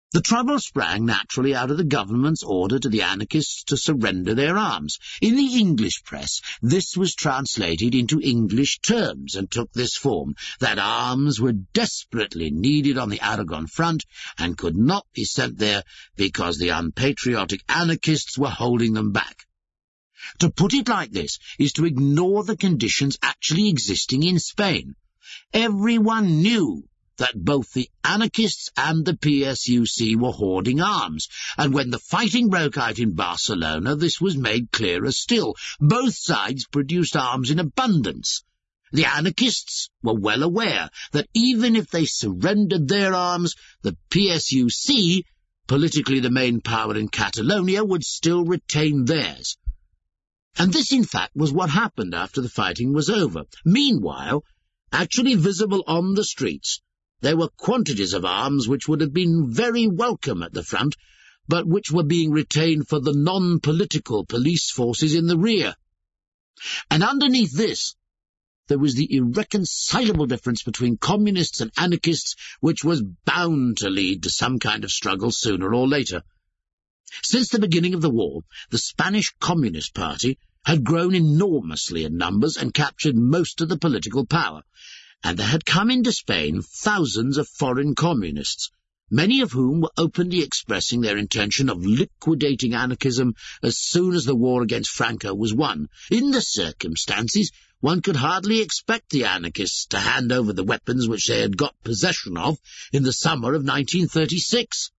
The trouble sprang naturally out of the government's order to the anarchists to surrender their arms. In the English press, this was translated into English terms and took this form, that arms were desperately needed on the Aragon front and could not be sent there because the unpatriotic anarchists were holding them back. To put it like this is to ignore the conditions actually existing in Spain. Everyone knew that both the anarchists and the PSUC were hoarding arms, and when the fighting broke out in Barcelona, this was made clearer still. Both sides produced arms in abundance. The anarchists were well aware that even if they surrendered their arms, the PSUC, politically the main power in Catalonia, would still retain theirs. And this, in fact, was what happened after the fighting was over. Meanwhile, actually visible on the streets, there were quantities of arms which would have been very welcome at the front, but which were being retained for the non-political police forces in the rear. And underneath this, there was the irreconcilable difference between communists and anarchists, which was bound to lead to some kind of struggle sooner or later. Since the beginning of the war, the Spanish Communist Party had grown enormously in numbers and captured most of the political power, and there had come into Spain thousands of foreign communists, many of whom were openly expressing their intention of liquidating anarchism as soon as the war against Franco was won. In the circumstances, one could hardly expect the anarchists to hand over the weapons which they had got possession of in the summer of 1936.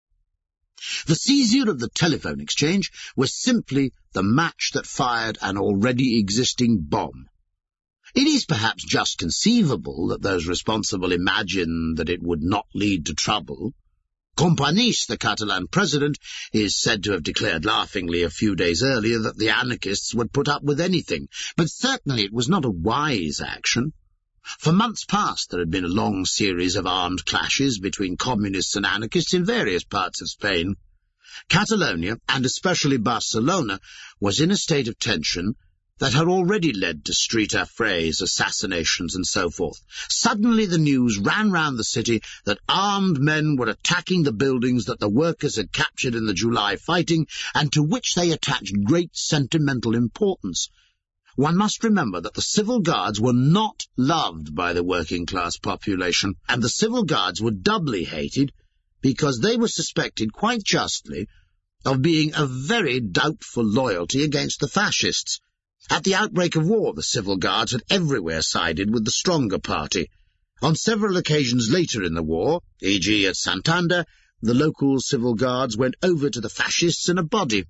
The seizure of the telephone exchange was simply the match that fired an already existing bomb. It is perhaps just conceivable that those responsible imagined that it would not lead to trouble. Companys, the Catalan president, is said to have declared laughingly a few days earlier that the anarchists would put up with anything, but certainly it was not a wise action. For months past there had been a long series of armed clashes between communists and anarchists in various parts of Spain. Catalonia, and especially Barcelona, was in a state of tension that had already led to street affrays, assassinations, and so forth. Suddenly the news ran round the city that armed men were attacking the buildings that the workers had captured in the July fighting, and to which they attached great sentimental importance. One must remember that the civil guards were not loved by the working-class population, and the civil guards were doubly hated because they were suspected, quite justly, of being of very doubtful loyalty against the fascists. At the outbreak of war, the civil guards had everywhere sided with the stronger party. On several occasions later in the war, e.g. at Santander, the local civil guards went over to the fascists in a body.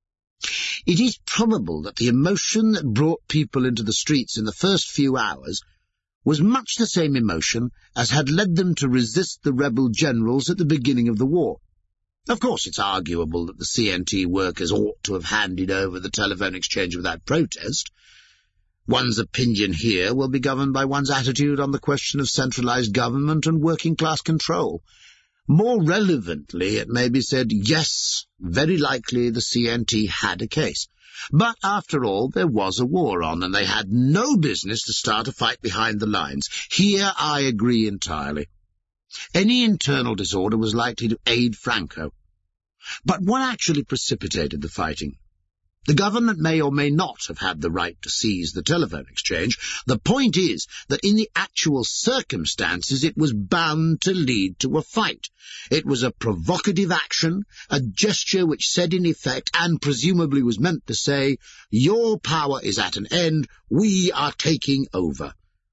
It is probable that the emotion that brought people into the streets in the first few hours was much the same emotion as had led them to resist the rebel generals at the beginning of the war. Of course, it's arguable that the CNT workers ought to have handed over the telephone exchange without protest. One's opinion here will be governed by one's attitude on the question of centralized government and working-class control. More relevantly, it may be said, yes, very likely the CNT had a case. But, after all, there was a war on, and they had no business to start a fight behind the lines. Here I agree entirely. Any internal disorder was likely to aid Franco. But what actually precipitated the fighting? The government may or may not have had the right to seize the telephone exchange. The point is that in the actual circumstances it was bound to lead to a fight. It was a provocative action, a gesture which said in effect, and presumably was meant to say, your power is at an end, we are taking over.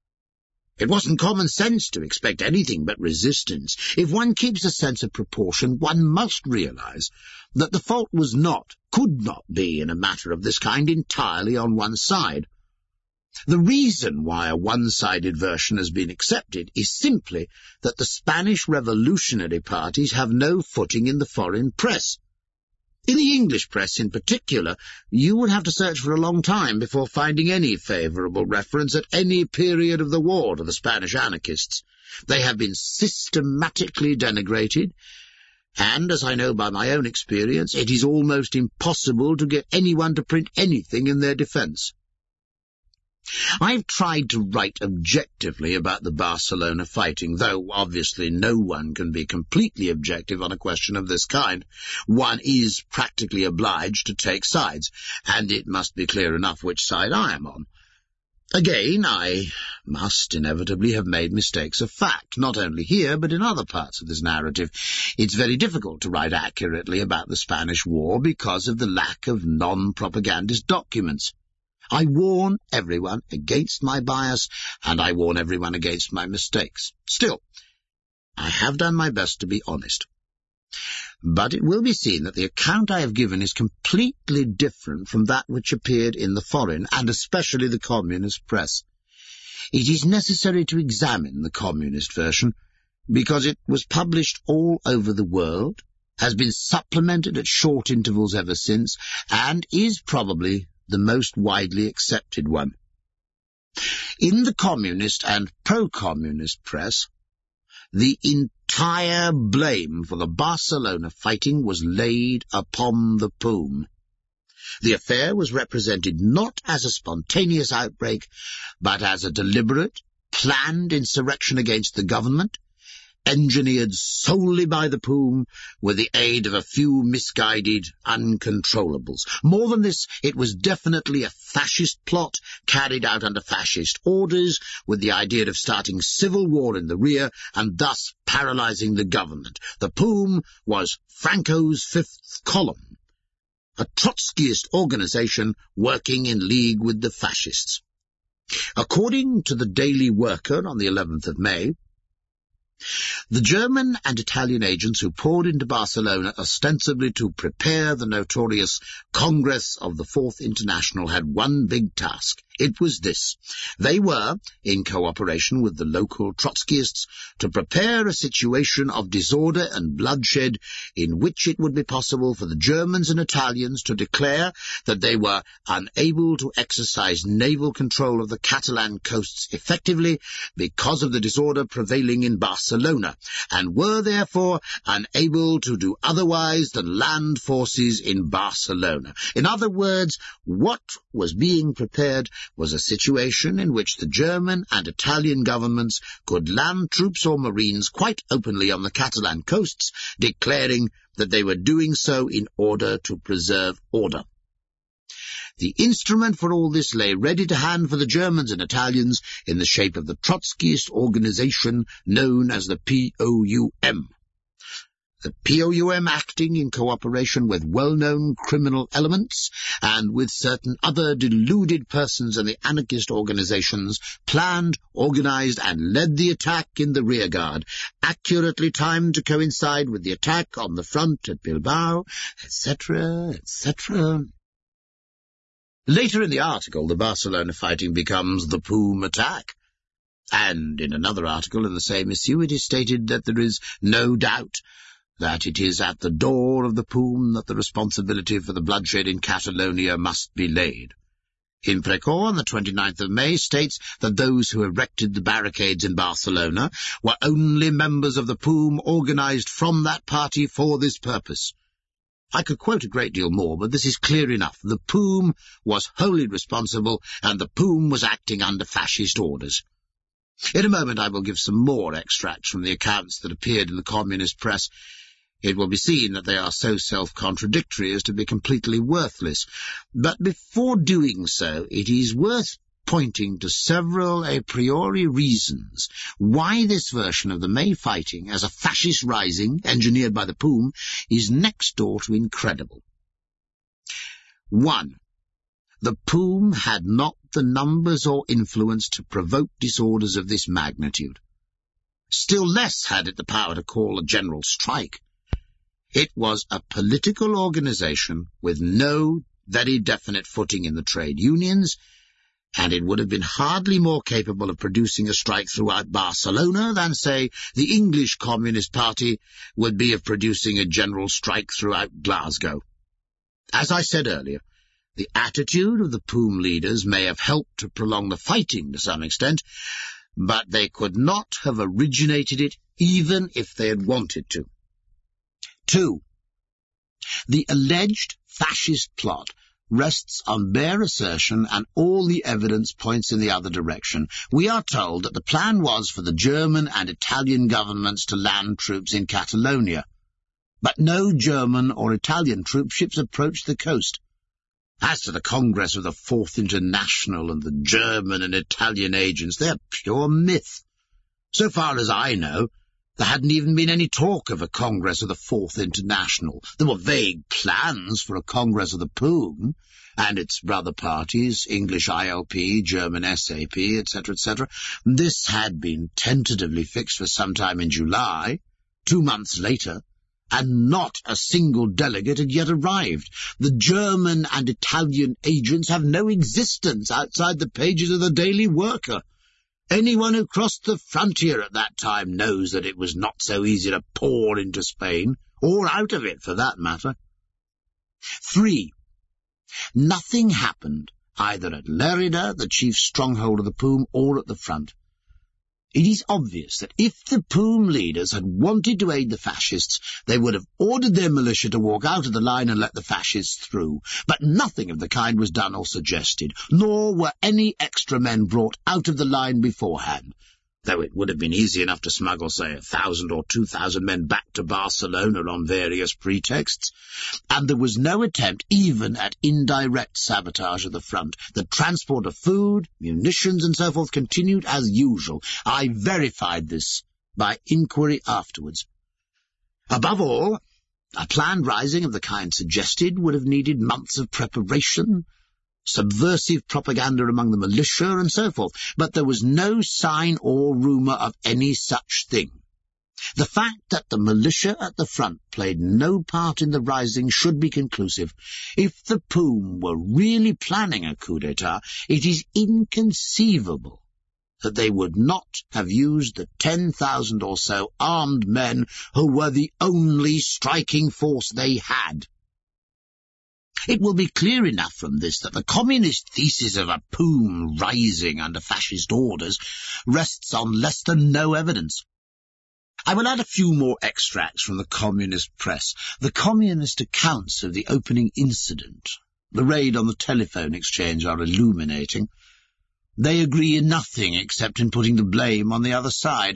It wasn't common sense to expect anything but resistance. If one keeps a sense of proportion, one must realize that the fault was not, could not be, in a matter of this kind, entirely on one side. The reason why a one-sided version has been accepted is simply that the Spanish revolutionary parties have no footing in the foreign press. In the English press in particular, you would have to search for a long time before finding any favourable reference at any period of the war to the Spanish anarchists. They have been systematically denigrated, and, as I know by my own experience, it is almost impossible to get anyone to print anything in their defence. I've tried to write objectively about the Barcelona fighting, though obviously no one can be completely objective on a question of this kind. One is practically obliged to take sides, and it must be clear enough which side I am on. Again, I must inevitably have made mistakes of fact, not only here, but in other parts of this narrative. It's very difficult to write accurately about the Spanish War because of the lack of non-propagandist documents. I warn everyone against my bias, and I warn everyone against my mistakes. Still, I have done my best to be honest. But it will be seen that the account I have given is completely different from that which appeared in the foreign, and especially the communist press. It is necessary to examine the communist version, because it was published all over the world, has been supplemented at short intervals ever since, and is probably the most widely accepted one. In the communist and pro-communist press, the entire blame for the Barcelona fighting was laid upon the POUM. The affair was represented not as a spontaneous outbreak, but as a deliberate, planned insurrection against the government, engineered solely by the POUM with the aid of a few misguided uncontrollables. More than this, it was definitely a fascist plot carried out under fascist orders with the idea of starting civil war in the rear and thus paralyzing the government. The POUM was Franco's fifth column, a Trotskyist organization working in league with the fascists. According to the Daily Worker on the 11th of May, the German and Italian agents who poured into Barcelona ostensibly to prepare the notorious Congress of the Fourth International had one big task. It was this. They were, in cooperation with the local Trotskyists, to prepare a situation of disorder and bloodshed in which it would be possible for the Germans and Italians to declare that they were unable to exercise naval control of the Catalan coasts effectively because of the disorder prevailing in Barcelona, and were therefore unable to do otherwise than land forces in Barcelona. In other words, what was being prepared was a situation in which the German and Italian governments could land troops or marines quite openly on the Catalan coasts, declaring that they were doing so in order to preserve order. The instrument for all this lay ready to hand for the Germans and Italians in the shape of the Trotskyist organization known as the POUM. The POUM, acting in cooperation with well-known criminal elements and with certain other deluded persons in the anarchist organizations, planned, organized, and led the attack in the rearguard, accurately timed to coincide with the attack on the front at Bilbao, etc., etc. Later in the article, the Barcelona fighting becomes the POUM attack. And in another article in the same issue, it is stated that there is no doubt that it is at the door of the POUM that the responsibility for the bloodshed in Catalonia must be laid. In Precor, on the 29th of May, states that those who erected the barricades in Barcelona were only members of the POUM organized from that party for this purpose. I could quote a great deal more, but this is clear enough. The POUM was wholly responsible, and the POUM was acting under fascist orders. In a moment I will give some more extracts from the accounts that appeared in the communist press. It will be seen that they are so self-contradictory as to be completely worthless. But before doing so, it is worth pointing to several a priori reasons why this version of the May fighting as a fascist rising, engineered by the POUM, is next door to incredible. 1. The POUM had not the numbers or influence to provoke disorders of this magnitude. Still less had it the power to call a general strike. It was a political organization with no very definite footing in the trade unions, and it would have been hardly more capable of producing a strike throughout Barcelona than, say, the English Communist Party would be of producing a general strike throughout Glasgow. As I said earlier, the attitude of the POUM leaders may have helped to prolong the fighting to some extent, but they could not have originated it even if they had wanted to. 2. The alleged fascist plot rests on bare assertion, and all the evidence points in the other direction. We are told that the plan was for the German and Italian governments to land troops in Catalonia. But no German or Italian troopships approached the coast. As to the Congress of the Fourth International and the German and Italian agents, they're pure myth. So far as I know, there hadn't even been any talk of a Congress of the Fourth International. There were vague plans for a Congress of the POOM and its brother parties, English ILP, German SAP, etc., etc. This had been tentatively fixed for some time in July, 2 months later, and not a single delegate had yet arrived. The German and Italian agents have no existence outside the pages of the Daily Worker. Anyone who crossed the frontier at that time knows that it was not so easy to pour into Spain, or out of it for that matter. 3. Nothing happened either at Lerida, the chief stronghold of the POOM, or at the front. It is obvious that if the POOM leaders had wanted to aid the fascists, they would have ordered their militia to walk out of the line and let the fascists through. But nothing of the kind was done or suggested, nor were any extra men brought out of the line beforehand, though it would have been easy enough to smuggle, say, 1,000 or 2,000 men back to Barcelona on various pretexts. And there was no attempt even at indirect sabotage of the front. The transport of food, munitions, and so forth continued as usual. I verified this by inquiry afterwards. Above all, a planned rising of the kind suggested would have needed months of preparation, subversive propaganda among the militia, and so forth, but there was no sign or rumour of any such thing. The fact that the militia at the front played no part in the rising should be conclusive. If the POOM were really planning a coup d'etat, it is inconceivable that they would not have used the 10,000 or so armed men who were the only striking force they had. It will be clear enough from this that the communist thesis of a POOM rising under fascist orders rests on less than no evidence. I will add a few more extracts from the communist press. The communist accounts of the opening incident, the raid on the telephone exchange, are illuminating. They agree in nothing except in putting the blame on the other side.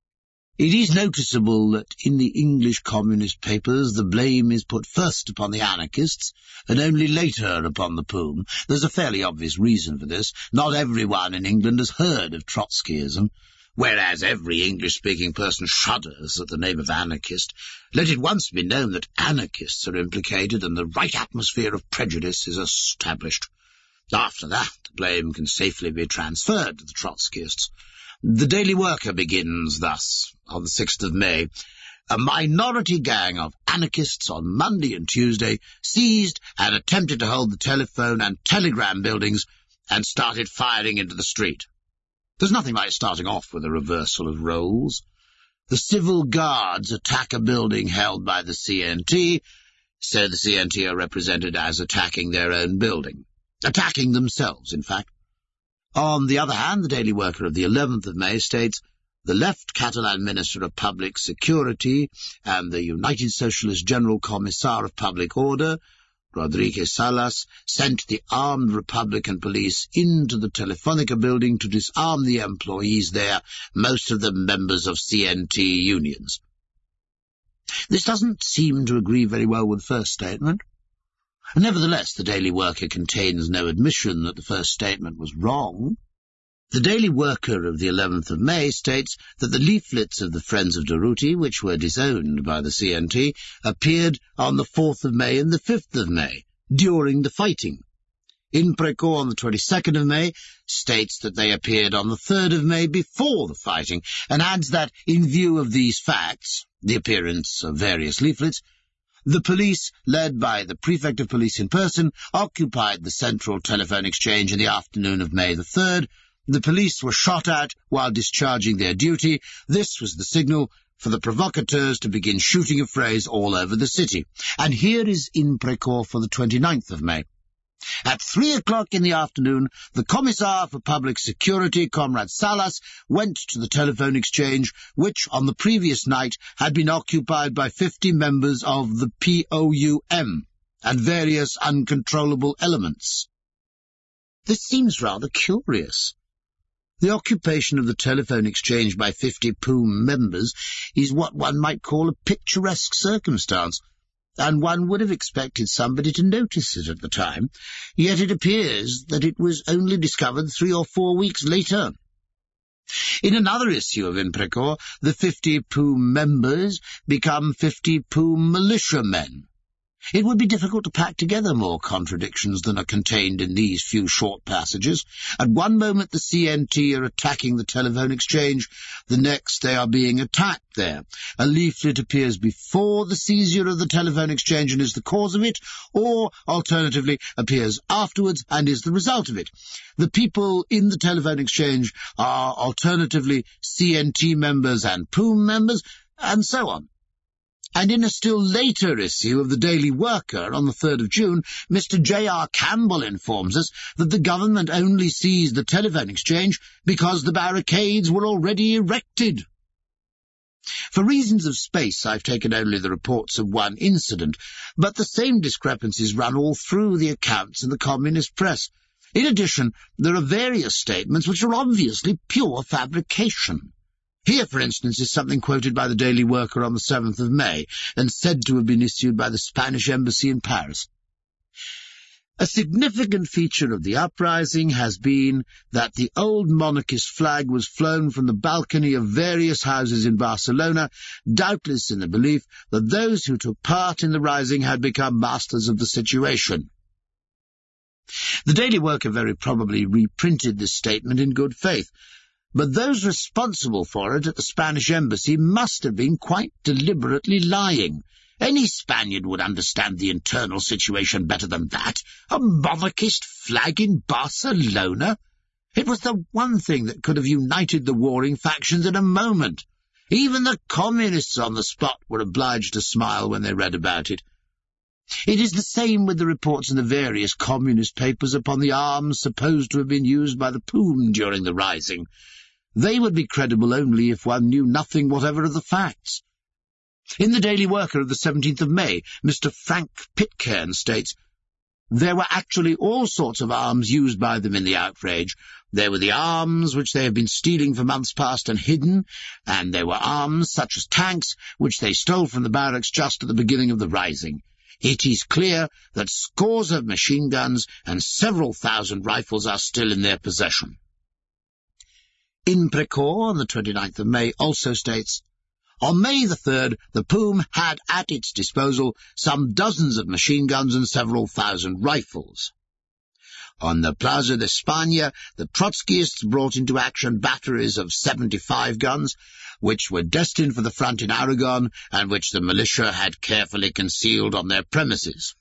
It is noticeable that in the English communist papers the blame is put first upon the anarchists and only later upon the POOM. There's a fairly obvious reason for this. Not everyone in England has heard of Trotskyism, whereas every English-speaking person shudders at the name of anarchist. Let it once be known that anarchists are implicated and the right atmosphere of prejudice is established. After that, the blame can safely be transferred to the Trotskyists. The Daily Worker begins thus, on the 6th of May. A minority gang of anarchists on Monday and Tuesday seized and attempted to hold the telephone and telegram buildings and started firing into the street. There's nothing like starting off with a reversal of roles. The civil guards attack a building held by the CNT, so the CNT are represented as attacking their own building. Attacking themselves, in fact. On the other hand, the Daily Worker of the 11th of May states, the left Catalan Minister of Public Security and the United Socialist General Commissar of Public Order, Rodríguez Salas, sent the armed Republican police into the Telefonica building to disarm the employees there, most of them members of CNT unions. This doesn't seem to agree very well with the first statement. Nevertheless, the Daily Worker contains no admission that the first statement was wrong. The Daily Worker of the 11th of May states that the leaflets of the Friends of Durruti, which were disowned by the CNT, appeared on the 4th of May and the 5th of May, during the fighting. Impreco on the 22nd of May states that they appeared on the 3rd of May before the fighting, and adds that, in view of these facts, the appearance of various leaflets, the police, led by the Prefect of Police in person, occupied the central telephone exchange in the afternoon of May the 3rd. The police were shot at while discharging their duty. This was the signal for the provocateurs to begin shooting affrays all over the city. And here is Impreco for the 29th of May. At 3 o'clock in the afternoon, the Commissar for Public Security, Comrade Salas, went to the telephone exchange, which on the previous night had been occupied by 50 members of the POUM. and various uncontrollable elements. This seems rather curious. The occupation of the telephone exchange by 50 POUM members is what one might call a picturesque circumstance, and one would have expected somebody to notice it at the time, yet it appears that it was only discovered 3 or 4 weeks later. In another issue of Imprecorps, the 50 POUM members become 50 POUM militiamen. It would be difficult to pack together more contradictions than are contained in these few short passages. At one moment the CNT are attacking the telephone exchange, the next they are being attacked there. A leaflet appears before the seizure of the telephone exchange and is the cause of it, or, alternatively, appears afterwards and is the result of it. The people in the telephone exchange are alternatively CNT members and POUM members, and so on. And in a still later issue of the Daily Worker on the 3rd of June, Mr. J.R. Campbell informs us that the government only seized the telephone exchange because the barricades were already erected. For reasons of space, I've taken only the reports of one incident, but the same discrepancies run all through the accounts in the communist press. In addition, there are various statements which are obviously pure fabrication. Here, for instance, is something quoted by the Daily Worker on the 7th of May, and said to have been issued by the Spanish embassy in Paris. A significant feature of the uprising has been that the old monarchist flag was flown from the balcony of various houses in Barcelona, doubtless in the belief that those who took part in the rising had become masters of the situation. The Daily Worker very probably reprinted this statement in good faith, but those responsible for it at the Spanish embassy must have been quite deliberately lying. Any Spaniard would understand the internal situation better than that. A monarchist flag in Barcelona? It was the one thing that could have united the warring factions in a moment. Even the communists on the spot were obliged to smile when they read about it. It is the same with the reports in the various communist papers upon the arms supposed to have been used by the POUM during the rising. They would be credible only if one knew nothing whatever of the facts. In the Daily Worker of the 17th of May, Mr. Frank Pitcairn states, "There were actually all sorts of arms used by them in the outrage. There were the arms which they have been stealing for months past and hidden, and there were arms, such as tanks, which they stole from the barracks just at the beginning of the rising. It is clear that scores of machine guns and several thousand rifles are still in their possession." Imprecorps on the 29th of May also states, "On May the 3rd, the POUM had at its disposal some dozens of machine guns and several thousand rifles. On the Plaza de España, the Trotskyists brought into action batteries of 75 guns, which were destined for the front in Aragon, and which the militia had carefully concealed on their premises."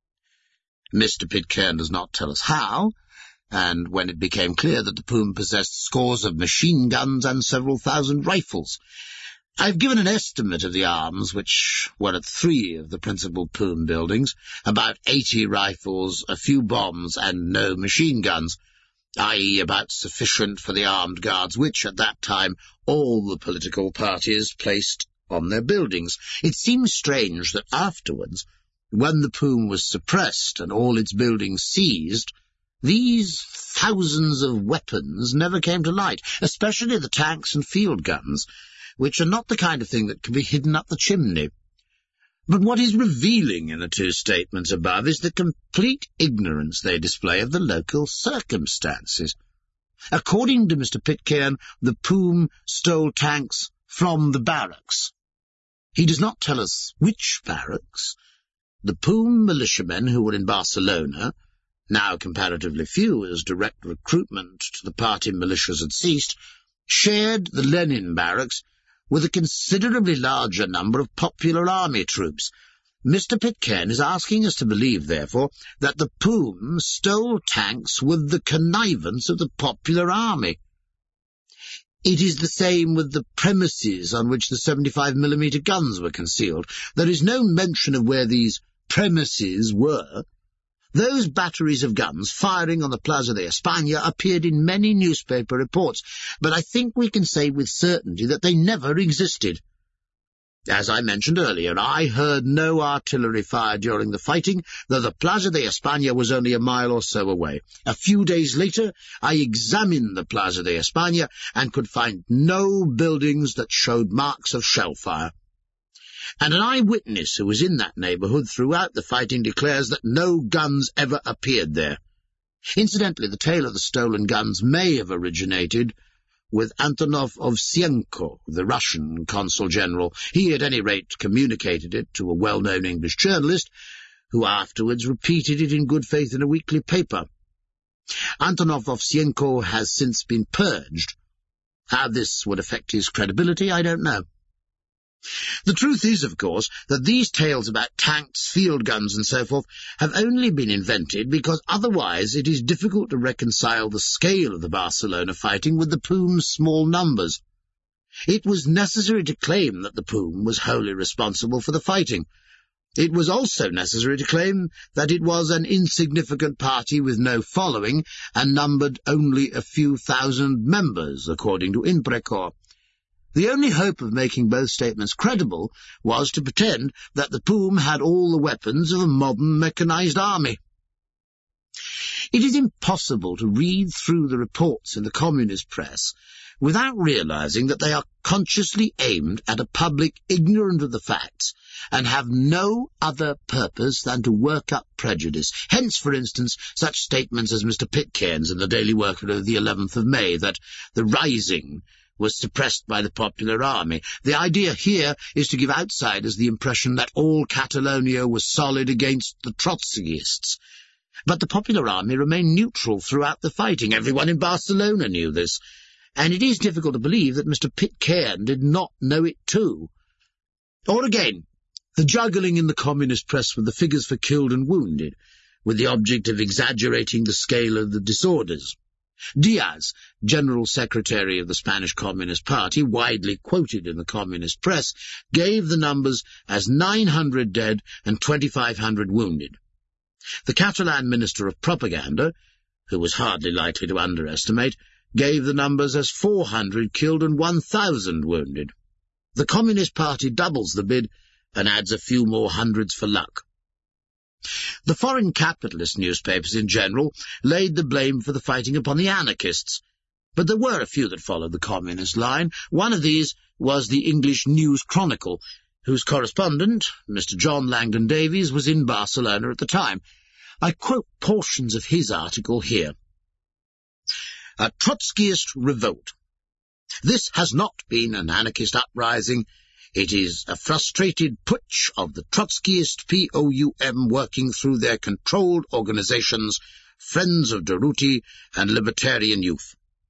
Mr. Pitcairn does not tell us how, and when it became clear that the POUM possessed scores of machine guns and several thousand rifles. I've given an estimate of the arms, which were at 3 of the principal POUM buildings, about 80 rifles, a few bombs, and no machine guns, i.e. about sufficient for the armed guards which, at that time, all the political parties placed on their buildings. It seems strange that afterwards, when the POUM was suppressed and all its buildings seized, these thousands of weapons never came to light, especially the tanks and field guns, which are not the kind of thing that can be hidden up the chimney. But what is revealing in the 2 statements above is the complete ignorance they display of the local circumstances. According to Mr. Pitcairn, the POUM stole tanks from the barracks. He does not tell us which barracks. The POUM militiamen who were in Barcelona, now comparatively few as direct recruitment to the party militias had ceased, shared the Lenin barracks with a considerably larger number of popular army troops. Mr. Pitcairn is asking us to believe, therefore, that the POUM stole tanks with the connivance of the popular army. It is the same with the premises on which the 75mm guns were concealed. There is no mention of where these premises were. Those batteries of guns firing on the Plaza de España appeared in many newspaper reports, but I think we can say with certainty that they never existed. As I mentioned earlier, I heard no artillery fire during the fighting, though the Plaza de España was only a mile or so away. A few days later, I examined the Plaza de España and could find no buildings that showed marks of shell fire. And an eyewitness who was in that neighbourhood throughout the fighting declares that no guns ever appeared there. Incidentally, the tale of the stolen guns may have originated with Antonov Ovsienko, the Russian consul general. He, at any rate, communicated it to a well-known English journalist, who afterwards repeated it in good faith in a weekly paper. Antonov Ovsienko has since been purged. How this would affect his credibility, I don't know. The truth is, of course, that these tales about tanks, field guns, and so forth have only been invented because otherwise it is difficult to reconcile the scale of the Barcelona fighting with the POUM's small numbers. It was necessary to claim that the POUM was wholly responsible for the fighting. It was also necessary to claim that it was an insignificant party with no following and numbered only a few thousand members, according to Imprecorps. The only hope of making both statements credible was to pretend that the POUM had all the weapons of a modern mechanized army. It is impossible to read through the reports in the communist press without realizing that they are consciously aimed at a public ignorant of the facts and have no other purpose than to work up prejudice. Hence, for instance, such statements as Mr. Pitcairn's in the Daily Worker of the 11th of May, that the rising was suppressed by the Popular Army. The idea here is to give outsiders the impression that all Catalonia was solid against the Trotskyists. But the Popular Army remained neutral throughout the fighting. Everyone in Barcelona knew this, and it is difficult to believe that Mr. Pitcairn did not know it too. Or again, the juggling in the communist press with the figures for killed and wounded, with the object of exaggerating the scale of the disorders. Diaz, General Secretary of the Spanish Communist Party, widely quoted in the communist press, gave the numbers as 900 dead and 2,500 wounded. The Catalan Minister of Propaganda, who was hardly likely to underestimate, gave the numbers as 400 killed and 1,000 wounded. The Communist Party doubles the bid and adds a few more hundreds for luck. The foreign capitalist newspapers in general laid the blame for the fighting upon the anarchists, but there were a few that followed the communist line. One of these was the English News Chronicle, whose correspondent, Mr. John Langdon Davies, was in Barcelona at the time. I quote portions of his article here. A Trotskyist revolt. This has not been an anarchist uprising. It is a frustrated putsch of the Trotskyist POUM working through their controlled organizations, Friends of Durruti and Libertarian Youth.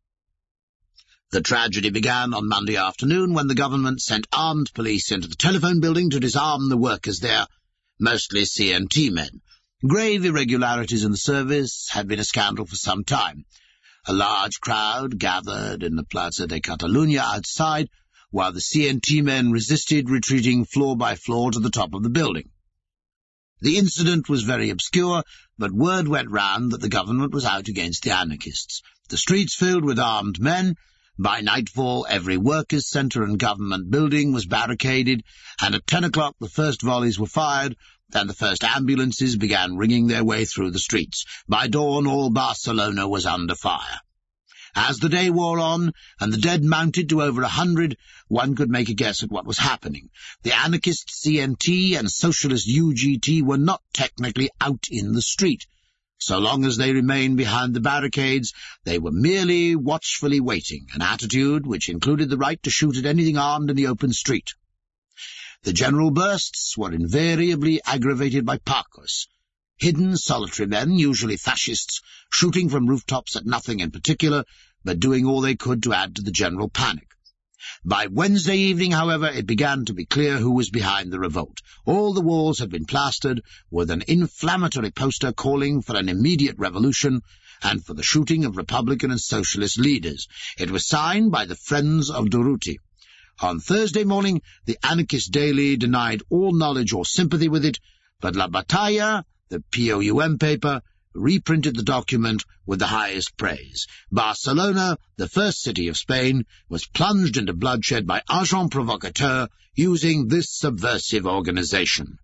The tragedy began on Monday afternoon when the government sent armed police into the telephone building to disarm the workers there, mostly CNT men. Grave irregularities in the service had been a scandal for some time. A large crowd gathered in the Plaza de Catalunya outside, while the CNT men resisted, retreating floor by floor to the top of the building. The incident was very obscure, but word went round that the government was out against the anarchists. The streets filled with armed men. By nightfall, every workers' centre and government building was barricaded, and at 10 o'clock the first volleys were fired, and the first ambulances began ringing their way through the streets. By dawn, all Barcelona was under fire. As the day wore on, and the dead mounted to over 100, one could make a guess at what was happening. The anarchist CNT and socialist UGT were not technically out in the street. So long as they remained behind the barricades, they were merely watchfully waiting, an attitude which included the right to shoot at anything armed in the open street. The general bursts were invariably aggravated by parcos, hidden solitary men, usually fascists, shooting from rooftops at nothing in particular, but doing all they could to add to the general panic. By Wednesday evening, however, it began to be clear who was behind the revolt. All the walls had been plastered with an inflammatory poster calling for an immediate revolution and for the shooting of Republican and Socialist leaders. It was signed by the Friends of Durruti. On Thursday morning, the Anarchist Daily denied all knowledge or sympathy with it, but La Batalla, the POUM paper, reprinted the document with the highest praise. Barcelona, the first city of Spain, was plunged into bloodshed by agents provocateurs using this subversive organization.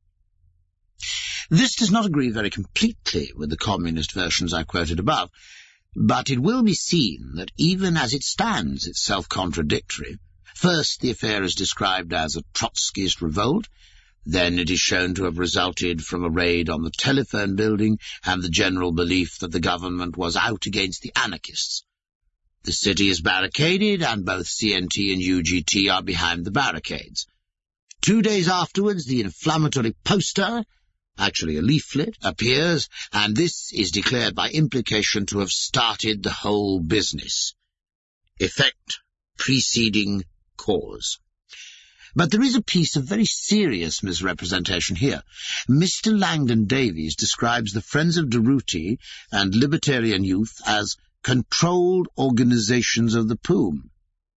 This does not agree very completely with the communist versions I quoted above, but it will be seen that even as it stands, it's self-contradictory. First, the affair is described as a Trotskyist revolt. Then it is shown to have resulted from a raid on the telephone building and the general belief that the government was out against the anarchists. The city is barricaded, and both CNT and UGT are behind the barricades. 2 days afterwards, the inflammatory poster, actually a leaflet, appears, and this is declared by implication to have started the whole business. Effect preceding cause. But there is a piece of very serious misrepresentation here. Mr. Langdon Davies describes the Friends of Durruti and Libertarian Youth as controlled organizations of the POUM.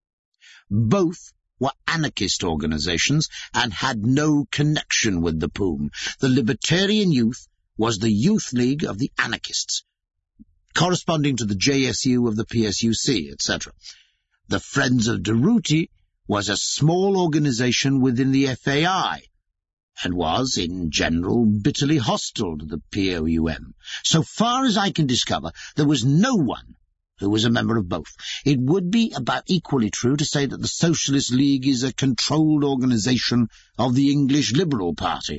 Both were anarchist organizations and had no connection with the POUM. The Libertarian Youth was the youth league of the anarchists, corresponding to the JSU of the PSUC, etc. The Friends of Durruti was a small organization within the FAI, and was, in general, bitterly hostile to the POUM. So far as I can discover, there was no one who was a member of both. It would be about equally true to say that the Socialist League is a controlled organization of the English Liberal Party.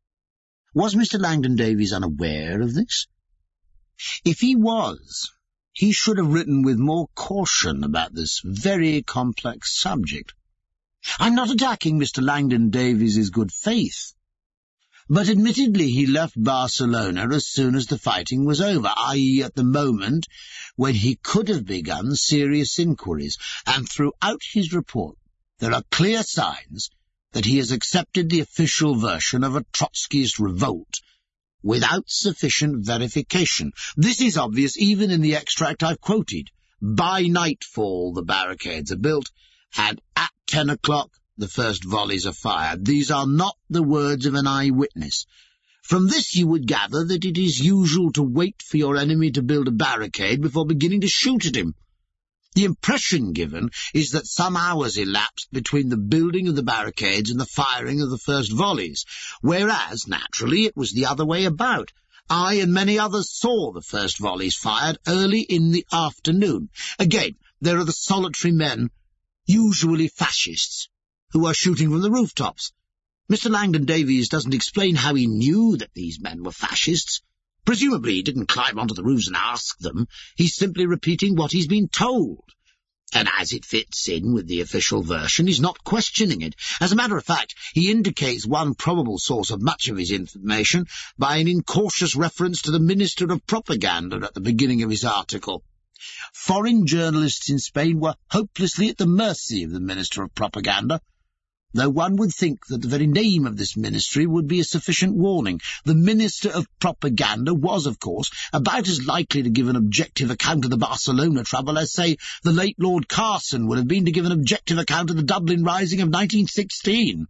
Was Mr. Langdon Davies unaware of this? If he was, he should have written with more caution about this very complex subject. I'm not attacking Mr. Langdon Davies's good faith, but admittedly he left Barcelona as soon as the fighting was over, i.e. at the moment when he could have begun serious inquiries, and throughout his report there are clear signs that he has accepted the official version of a Trotskyist revolt without sufficient verification. This is obvious even in the extract I've quoted. By nightfall the barricades are built, and at 10 o'clock the first volleys are fired. These are not the words of an eyewitness. From this you would gather that it is usual to wait for your enemy to build a barricade before beginning to shoot at him. The impression given is that some hours elapsed between the building of the barricades and the firing of the first volleys, whereas, naturally, it was the other way about. I and many others saw the first volleys fired early in the afternoon. Again, there are the solitary men, usually fascists, who are shooting from the rooftops. Mr. Langdon Davies doesn't explain how he knew that these men were fascists. Presumably he didn't climb onto the roofs and ask them. He's simply repeating what he's been told. And as it fits in with the official version, he's not questioning it. As a matter of fact, he indicates one probable source of much of his information by an incautious reference to the Minister of Propaganda at the beginning of his article. Foreign journalists in Spain were hopelessly at the mercy of the Minister of Propaganda, though one would think that the very name of this ministry would be a sufficient warning. The Minister of Propaganda was, of course, about as likely to give an objective account of the Barcelona trouble as, say, the late Lord Carson would have been to give an objective account of the Dublin Rising of 1916.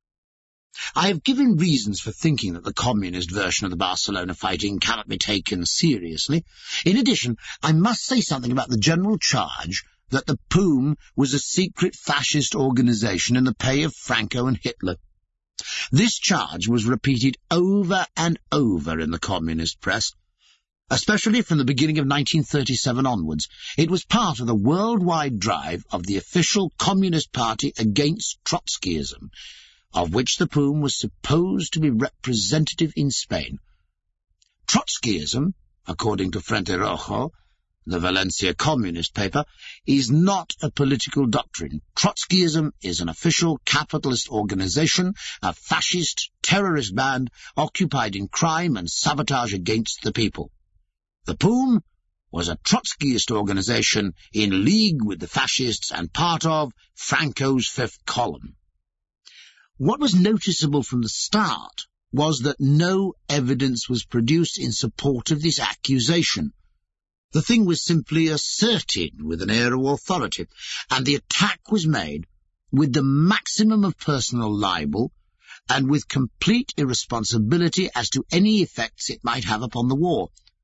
I have given reasons for thinking that the communist version of the Barcelona fighting cannot be taken seriously. In addition, I must say something about the general charge that the POUM was a secret fascist organization in the pay of Franco and Hitler. This charge was repeated over and over in the communist press, especially from the beginning of 1937 onwards. It was part of the worldwide drive of the official Communist Party against Trotskyism, of which the POUM was supposed to be representative in Spain. Trotskyism, according to Frente Rojo, the Valencia communist paper, is not a political doctrine. Trotskyism is an official capitalist organization, a fascist, terrorist band occupied in crime and sabotage against the people. The POUM was a Trotskyist organization in league with the fascists and part of Franco's Fifth Column. What was noticeable from the start was that no evidence was produced in support of this accusation. The thing was simply asserted with an air of authority, and the attack was made with the maximum of personal libel and with complete irresponsibility as to any effects it might have upon the war.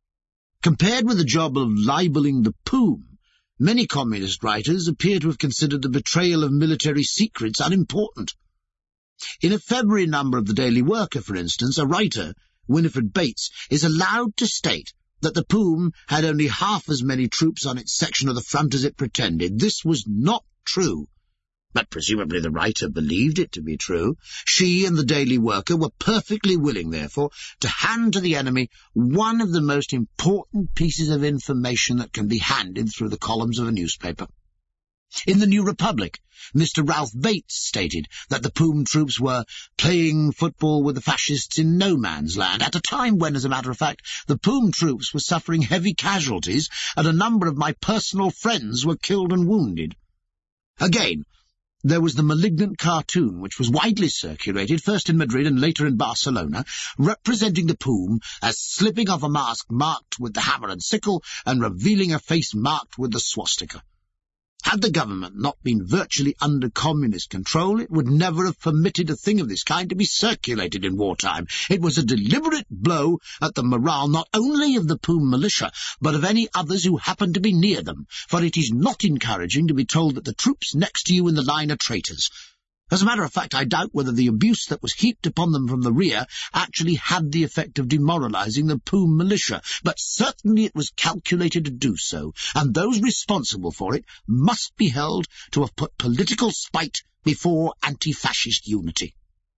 Compared with the job of libelling the POUM, many communist writers appear to have considered the betrayal of military secrets unimportant. In a February number of the Daily Worker, for instance, a writer, Winifred Bates, is allowed to state that the POUM had only half as many troops on its section of the front as it pretended. This was not true, but presumably the writer believed it to be true. She and the Daily Worker were perfectly willing, therefore, to hand to the enemy one of the most important pieces of information that can be handed through the columns of a newspaper. In the New Republic, Mr. Ralph Bates stated that the POUM troops were playing football with the fascists in no man's land, at a time when, as a matter of fact, the POUM troops were suffering heavy casualties and a number of my personal friends were killed and wounded. Again, there was the malignant cartoon, which was widely circulated, first in Madrid and later in Barcelona, representing the POUM as slipping off a mask marked with the hammer and sickle and revealing a face marked with the swastika. Had the government not been virtually under communist control, it would never have permitted a thing of this kind to be circulated in wartime. It was a deliberate blow at the morale not only of the POUM militia, but of any others who happened to be near them, for it is not encouraging to be told that the troops next to you in the line are traitors. As a matter of fact, I doubt whether the abuse that was heaped upon them from the rear actually had the effect of demoralizing the POUM militia, but certainly it was calculated to do so, and those responsible for it must be held to have put political spite before anti-fascist unity.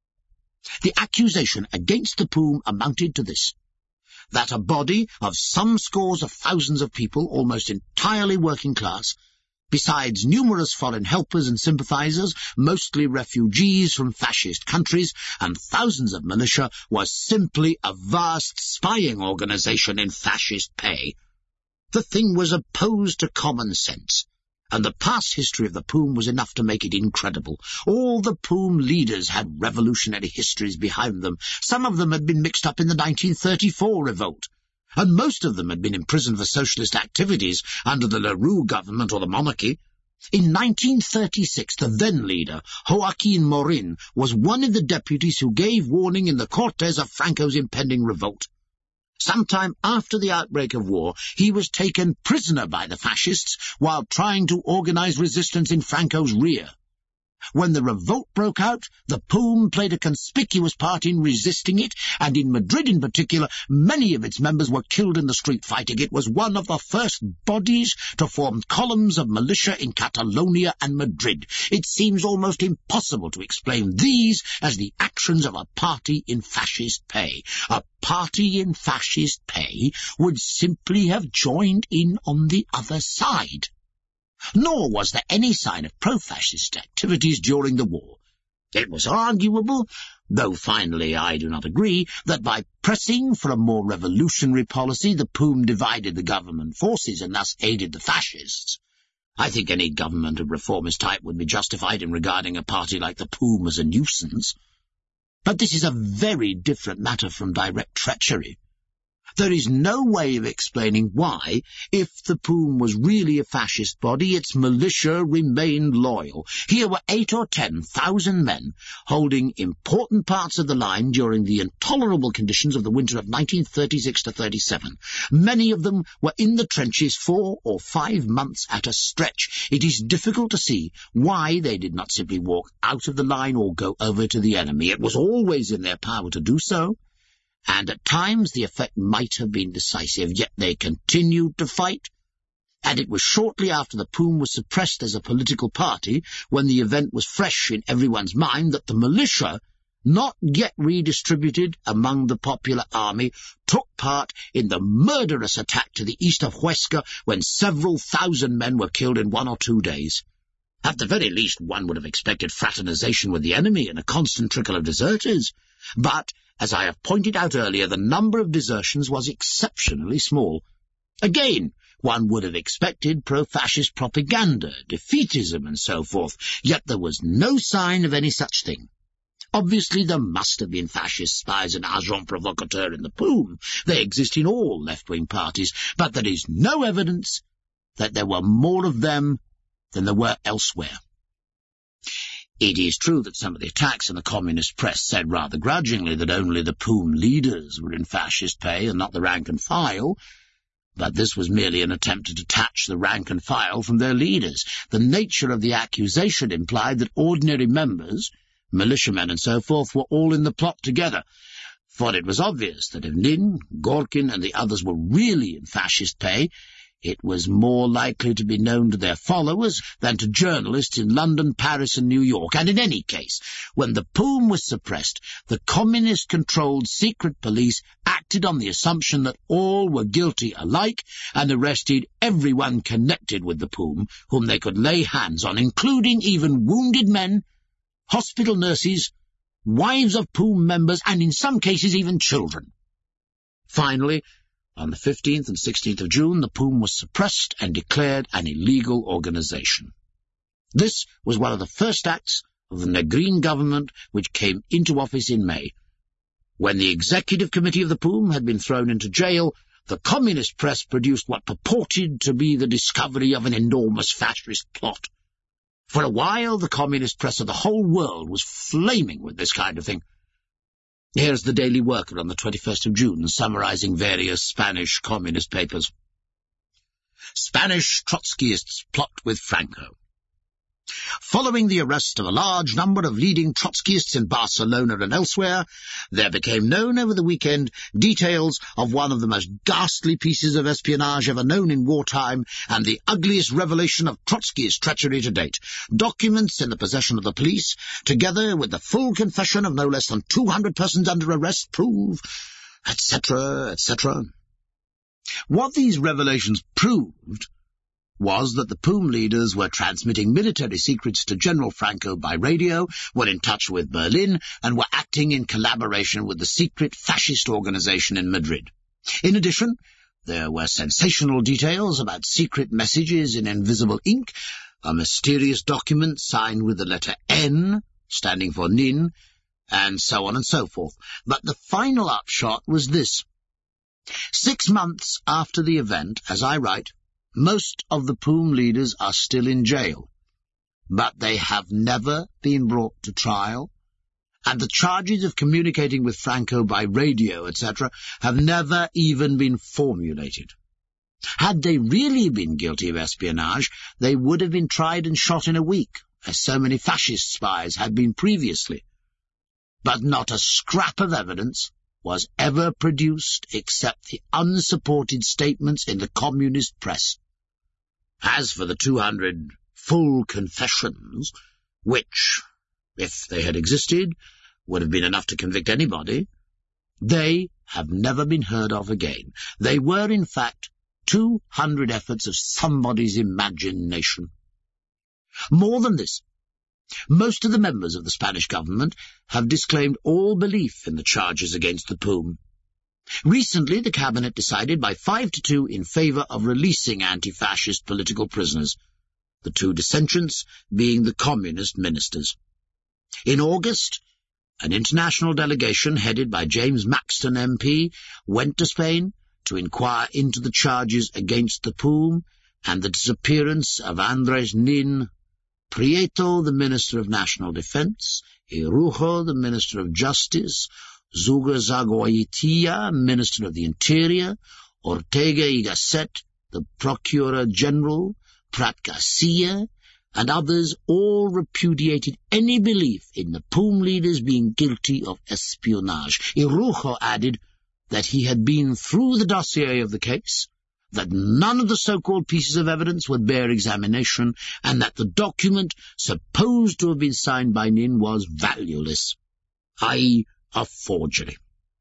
The accusation against the POUM amounted to this: that a body of some scores of thousands of people, almost entirely working class, besides numerous foreign helpers and sympathizers, mostly refugees from fascist countries, and thousands of militia, was simply a vast spying organization in fascist pay. The thing was opposed to common sense, and the past history of the POUM was enough to make it incredible. All the POUM leaders had revolutionary histories behind them. Some of them had been mixed up in the 1934 revolt, and most of them had been imprisoned for socialist activities under the Leroux government or the monarchy. In 1936, the then-leader, Joaquin Morin, was one of the deputies who gave warning in the Cortes of Franco's impending revolt. Sometime after the outbreak of war, he was taken prisoner by the fascists while trying to organize resistance in Franco's rear. When the revolt broke out, the POUM played a conspicuous part in resisting it, and in Madrid in particular, many of its members were killed in the street fighting. It was one of the first bodies to form columns of militia in Catalonia and Madrid. It seems almost impossible to explain these as the actions of a party in fascist pay. A party in fascist pay would simply have joined in on the other side. Nor was there any sign of pro-fascist activities during the war. It was arguable, though finally I do not agree, that by pressing for a more revolutionary policy, the POUM divided the government forces and thus aided the fascists. I think any government of reformist type would be justified in regarding a party like the POUM as a nuisance. But this is a very different matter from direct treachery. There is no way of explaining why, if the POUM was really a fascist body, its militia remained loyal. Here were 8,000 or 10,000 men holding important parts of the line during the intolerable conditions of the winter of 1936-37. Many of them were in the trenches 4 or 5 months at a stretch. It is difficult to see why they did not simply walk out of the line or go over to the enemy. It was always in their power to do so, and at times the effect might have been decisive, yet they continued to fight, and it was shortly after the POUM was suppressed as a political party, when the event was fresh in everyone's mind, that the militia, not yet redistributed among the popular army, took part in the murderous attack to the east of Huesca, when several thousand men were killed in 1 or 2 days. At the very least, one would have expected fraternization with the enemy and a constant trickle of deserters, but as I have pointed out earlier, the number of desertions was exceptionally small. Again, one would have expected pro-fascist propaganda, defeatism, and so forth, yet there was no sign of any such thing. Obviously, there must have been fascist spies and agents provocateurs in the POUM. They exist in all left-wing parties, but there is no evidence that there were more of them than there were elsewhere. It is true that some of the attacks in the communist press said rather grudgingly that only the POUM leaders were in fascist pay and not the rank and file, But this was merely an attempt to detach the rank and file from their leaders. The nature of the accusation implied that ordinary members, militiamen and so forth, were all in the plot together, for it was obvious that if Nin, Gorkin, and the others were really in fascist pay, it was more likely to be known to their followers than to journalists in London, Paris, and New York. And in any case, when the POUM was suppressed, the communist-controlled secret police acted on the assumption that all were guilty alike and arrested everyone connected with the POUM whom they could lay hands on, including even wounded men, hospital nurses, wives of POUM members, and in some cases even children. Finally, on the 15th and 16th of June, the POUM was suppressed and declared an illegal organization. This was one of the first acts of the Negrin government which came into office in May. When the executive committee of the POUM had been thrown into jail, the communist press produced what purported to be the discovery of an enormous fascist plot. For a while, the communist press of the whole world was flaming with this kind of thing. Here's the Daily Worker on the 21st of June, summarizing various Spanish communist papers. Spanish Trotskyists plot with Franco. Following the arrest of a large number of leading Trotskyists in Barcelona and elsewhere, there became known over the weekend details of one of the most ghastly pieces of espionage ever known in wartime and the ugliest revelation of Trotskyist treachery to date. Documents in the possession of the police, together with the full confession of no less than 200 persons under arrest, prove, etc., etc. What these revelations proved was that the POUM leaders were transmitting military secrets to General Franco by radio, were in touch with Berlin, and were acting in collaboration with the secret fascist organization in Madrid. In addition, there were sensational details about secret messages in invisible ink, a mysterious document signed with the letter N, standing for Nin, and so on and so forth. But the final upshot was this. 6 months after the event, as I write, most of the POUM leaders are still in jail, but they have never been brought to trial, and the charges of communicating with Franco by radio, etc., have never even been formulated. Had they really been guilty of espionage, they would have been tried and shot in a week, as so many fascist spies had been previously. But not a scrap of evidence was ever produced except the unsupported statements in the communist press. As for the 200 full confessions, which, if they had existed, would have been enough to convict anybody, they have never been heard of again. They were, in fact, 200 efforts of somebody's imagination. More than this, most of the members of the Spanish government have disclaimed all belief in the charges against the POUM. Recently, the cabinet decided by 5-2 in favour of releasing anti-fascist political prisoners, the 2 dissentients being the communist ministers. In August, an international delegation headed by James Maxton MP went to Spain to inquire into the charges against the POUM and the disappearance of Andrés Nin, Prieto, the Minister of National Defence, Irujo, the Minister of Justice, Zugazagoitia, Minister of the Interior, Ortega y Gasset, the Procurator General, Prat Garcia, and others all repudiated any belief in the POUM leaders being guilty of espionage. Irujo added that he had been through the dossier of the case, that none of the so-called pieces of evidence would bear examination, and that the document supposed to have been signed by Nin was valueless, i.e., a forgery.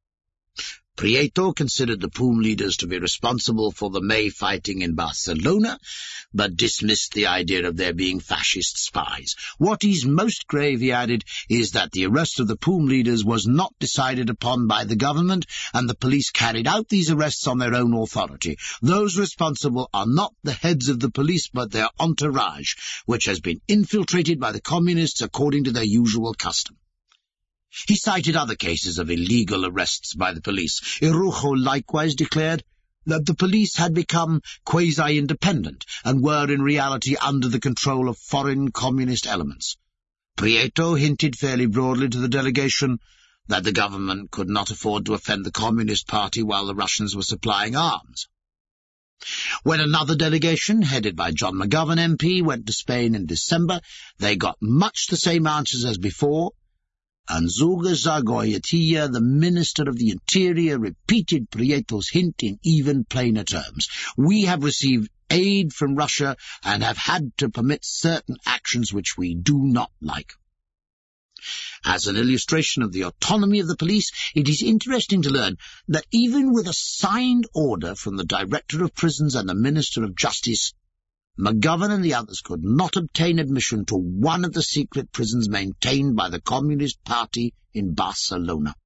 Prieto considered the POUM leaders to be responsible for the May fighting in Barcelona, but dismissed the idea of their being fascist spies. What is most grave, he added, is that the arrest of the POUM leaders was not decided upon by the government, and the police carried out these arrests on their own authority. Those responsible are not the heads of the police, but their entourage, which has been infiltrated by the communists according to their usual custom. He cited other cases of illegal arrests by the police. Irujo likewise declared that the police had become quasi-independent and were in reality under the control of foreign communist elements. Prieto hinted fairly broadly to the delegation that the government could not afford to offend the Communist Party while the Russians were supplying arms. When another delegation, headed by John McGovern MP, went to Spain in December, they got much the same answers as before, and Zúñiga Goyetilla, the Minister of the Interior, repeated Prieto's hint in even plainer terms. We have received aid from Russia and have had to permit certain actions which we do not like. As an illustration of the autonomy of the police, it is interesting to learn that even with a signed order from the Director of Prisons and the Minister of Justice, McGovern and the others could not obtain admission to one of the secret prisons maintained by the Communist Party in Barcelona.